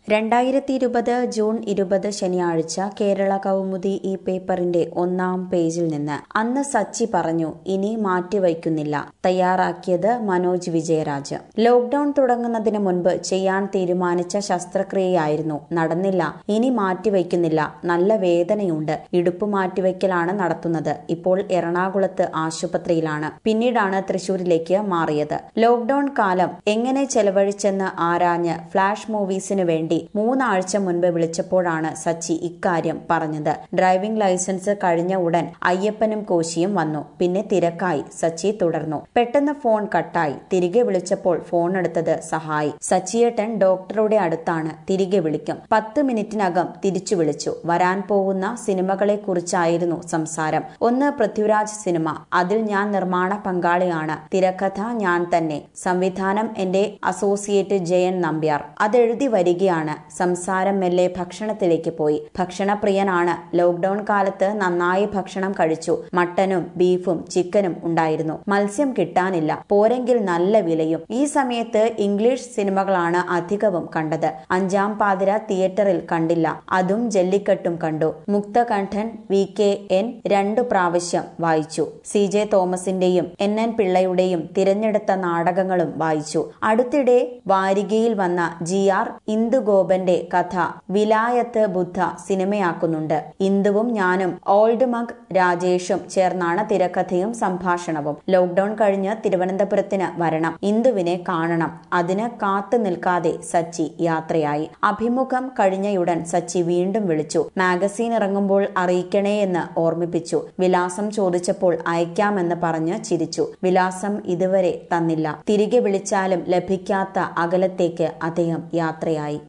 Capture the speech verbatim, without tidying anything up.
രണ്ടായിരത്തി ഇരുപത് ജൂൺ ഇരുപത് ശനിയാഴ്ച കേരള കൗമുദി ഈ പേപ്പറിന്റെ ഒന്നാം പേജിൽ നിന്ന് അന്ന് സച്ചി പറഞ്ഞു ഇനി മാറ്റിവയ്ക്കുന്നില്ല. തയ്യാറാക്കിയത് മനോജ് വിജയരാജ്. ലോക്ഡൌൺ തുടങ്ങുന്നതിന് മുൻപ് ചെയ്യാൻ തീരുമാനിച്ച ശസ്ത്രക്രിയയായിരുന്നു. നടന്നില്ല. ഇനി മാറ്റിവയ്ക്കുന്നില്ല. നല്ല വേദനയുണ്ട്. ഇടുപ്പ് മാറ്റിവയ്ക്കലാണ് നടത്തുന്നത്. ഇപ്പോൾ എറണാകുളത്ത് ആശുപത്രിയിലാണ്. പിന്നീടാണ് തൃശൂരിലേക്ക് മാറിയത്. ലോക്ഡൌൺ കാലം എങ്ങനെ ചെലവഴിച്ചെന്ന് ആരാഞ്ഞ് ഫ്ലാഷ് മൂവീസിന് വേണ്ടി മൂന്നാഴ്ച മുൻപ് വിളിച്ചപ്പോഴാണ് സച്ചി ഇക്കാര്യം പറഞ്ഞത്. ഡ്രൈവിംഗ് ലൈസൻസ് കഴിഞ്ഞ ഉടൻ അയ്യപ്പനും കോശിയും വന്നു. പിന്നെ തിരക്കായി. സച്ചി തുടർന്നു. പെട്ടെന്ന് ഫോൺ കട്ടായി. തിരികെ വിളിച്ചപ്പോൾ ഫോൺ എടുത്തത് സഹായി. സച്ചിയേട്ടൻ ഡോക്ടറുടെ അടുത്താണ്. തിരികെ വിളിക്കും. പത്ത് മിനിറ്റിനകം തിരിച്ചു വിളിച്ചു. വരാൻ പോകുന്ന സിനിമകളെ കുറിച്ചായിരുന്നു സംസാരം. ഒന്ന് പൃഥ്വിരാജ് സിനിമ. അതിൽ ഞാൻ നിർമ്മാണ പങ്കാളിയാണ്. തിരക്കഥ ഞാൻ തന്നെ. സംവിധാനം എന്റെ അസോസിയേറ്റ് ജയൻ നമ്പ്യാർ. അതെഴുതി വരികയാണ്. സംസാരം മെല്ലെ ഭക്ഷണത്തിലേക്ക് പോയി. ഭക്ഷണപ്രിയനാണ്. ലോക്ഡൌൺ കാലത്ത് നന്നായി ഭക്ഷണം കഴിച്ചു. മട്ടനും ബീഫും ചിക്കനും ഉണ്ടായിരുന്നു. മത്സ്യം കിട്ടാനില്ല. പോരെങ്കിൽ നല്ല വിലയും. ഈ സമയത്ത് ഇംഗ്ലീഷ് സിനിമകളാണ് അധികവും കണ്ടത്. അഞ്ചാം പാതിര തിയേറ്ററിൽ കണ്ടില്ല. അതും ജല്ലിക്കെട്ടും കണ്ടു. മുക്തകണ്ഠൻ വി കെ എൻ രണ്ടു പ്രാവശ്യം വായിച്ചു. സി ജെ തോമസിന്റെയും എൻ എൻ പിള്ളയുടെയും തിരഞ്ഞെടുത്ത നാടകങ്ങളും വായിച്ചു. അടുത്തിടെ വാരികയിൽ വന്ന ജി ആർ ഇന്ദുഗോപന്റെ കഥ വിലായത്ത് ബുദ്ധ സിനിമയാക്കുന്നുണ്ട്. ഇന്ദുവും ഞാനും ഓൾഡ് മഗ് രാജേഷും ചേർന്നാണ് തിരക്കഥയും സംഭാഷണവും. ലോക്ഡൌൺ കഴിഞ്ഞ് തിരുവനന്തപുരത്തിന് വരണം. ഇന്ദുവിനെ കാണണം. അതിന് കാത്തു നിൽക്കാതെ സച്ചി യാത്രയായി. അഭിമുഖം കഴിഞ്ഞയുടൻ സച്ചി വീണ്ടും വിളിച്ചു. മാഗസീൻ ഇറങ്ങുമ്പോൾ അറിയിക്കണേ എന്ന് ഓർമ്മിപ്പിച്ചു. വിലാസം ചോദിച്ചപ്പോൾ അയക്കാമെന്ന് പറഞ്ഞ് ചിരിച്ചു. വിലാസം ഇതുവരെ തന്നില്ല. തിരികെ വിളിച്ചാലും ലഭിക്കാത്ത അകലത്തേക്ക് അദ്ദേഹം യാത്രയായി.